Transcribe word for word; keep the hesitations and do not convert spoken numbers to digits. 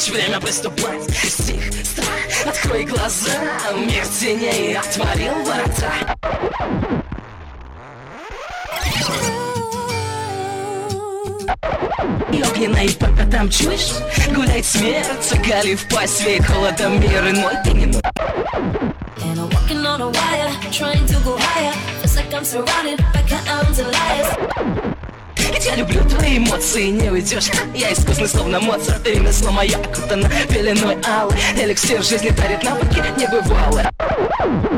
жить, время приступать. Стих, страх, открой глаза, мир теней отворил врата. И огненной по пятам чуешь? Гуляет смерть, оголив пасть, веет холодом мир иной, ты не мой. And I'm walking on a wire, trying to go higher. Feels like I'm surrounded by clowns and liars. Ведь я люблю твои эмоции, не уйдешь. Я искусный, словно Моцарт, и ремесло мое окутано пеленой алой. Эликсир жизни дарит навыки небывалые.